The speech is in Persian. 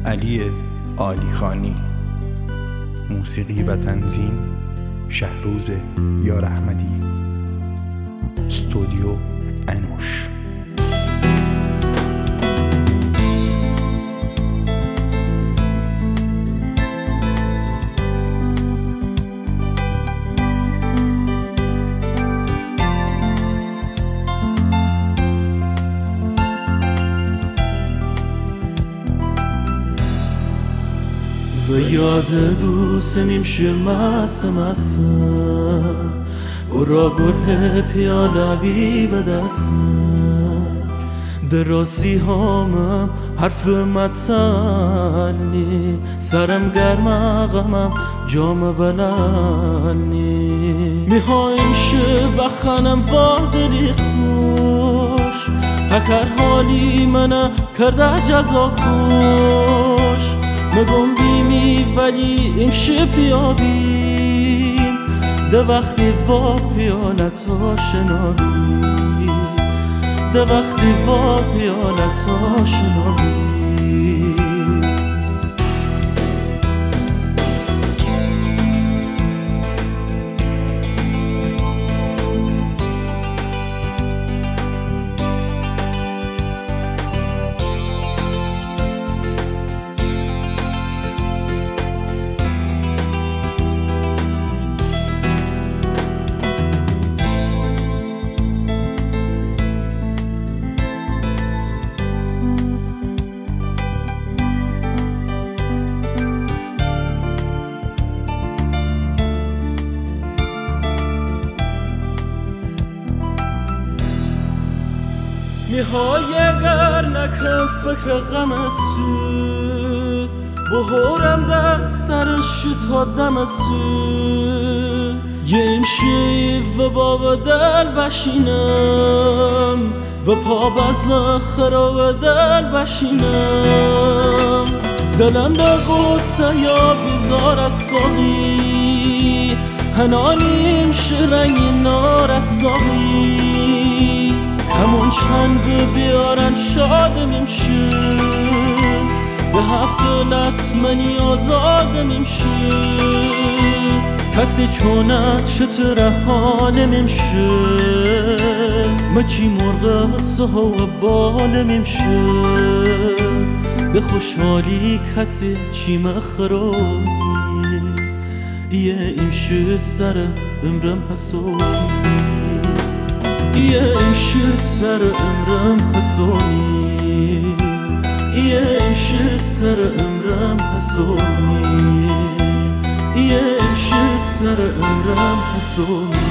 علی عالیخانی. موسیقی و تنظیم شهروز یار احمدی. استودیو انوش. و یاد دوستم مست و را گره پیاله بی به دست دراسی هامم حرف متنی سرم گرم غمم جام بلنی میخوایم شه بخنم وادلی خوش هکر حالی منه کرده جزا کش مگم بیمی ولی امشه پیابیم ده وقتی وا پیالتا شنابیم ده وقتی وا پیالتا شنابیم میهای اگر نکرم فکر غم سو بهورم در سرش تا دم سو یه امشی و با دل بشینم و پا بزم خرا دل بشینم دلم در قصه یا بیزار از ساقی هنانیم شرنگی نار از ساقی همون چند بیارن شادمیم شه به هفتلت منی آزادمیم شه کسی چونت چطور حالمیم شه مچی مرغ سها و بالمیم شه به خوشحالی کسی چی مخرانی یه ایمشه سر عمرم حسونی یه امشه سر عمرم حسونی یه امشه سر عمرم حسونی یه امشه سر عمرم حسونی